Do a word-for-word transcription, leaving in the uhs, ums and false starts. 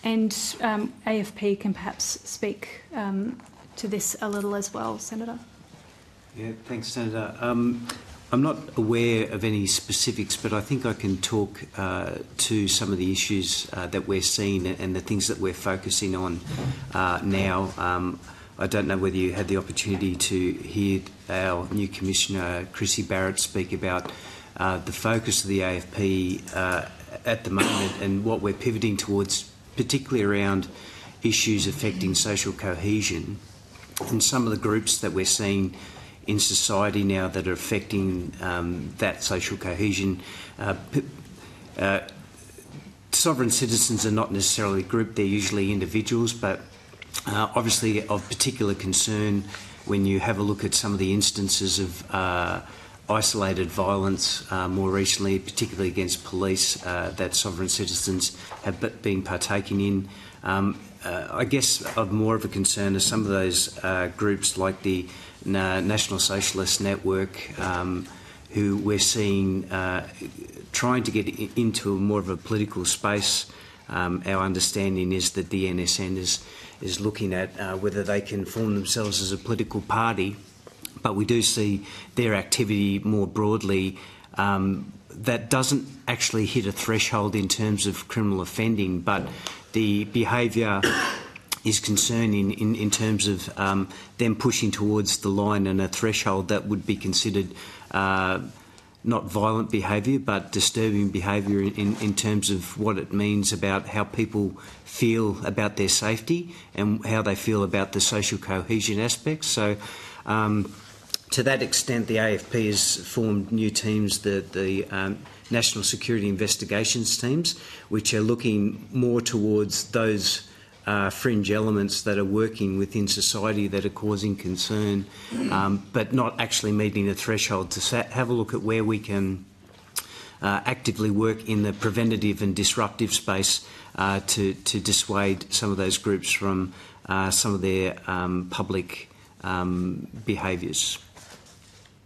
and um, A F P can perhaps speak um, to this a little as well, Senator. Yeah, thanks, Senator. Um, I'm not aware of any specifics, but I think I can talk uh, to some of the issues uh, that we're seeing and the things that we're focusing on uh, now. Um, I don't know whether you had the opportunity to hear our new Commissioner, Chrissy Barrett, speak about uh, the focus of the A F P uh, at the moment and what we're pivoting towards, particularly around issues affecting social cohesion and some of the groups that we're seeing in society now that are affecting um, that social cohesion. Uh, uh, sovereign citizens are not necessarily a group, they're usually individuals, but uh, obviously of particular concern when you have a look at some of the instances of uh, isolated violence uh, more recently, particularly against police, uh, that sovereign citizens have been partaking in. Um, uh, I guess of more of a concern are some of those uh, groups like the uh, National Socialist Network, um, who we're seeing uh, trying to get into more of a political space. Um, our understanding is that the N S N is, is looking at uh, whether they can form themselves as a political party, but we do see their activity more broadly um, that doesn't actually hit a threshold in terms of criminal offending, but the behaviour is concerning in, in terms of um, them pushing towards the line and a threshold that would be considered uh, not violent behaviour but disturbing behaviour in, in terms of what it means about how people feel about their safety and how they feel about the social cohesion aspects. So um, to that extent, the A F P has formed new teams, the, the um, National Security Investigations teams, which are looking more towards those uh, fringe elements that are working within society that are causing concern, um, but not actually meeting a threshold, to have a look at where we can uh, actively work in the preventative and disruptive space uh, to, to dissuade some of those groups from uh, some of their um, public um, behaviours.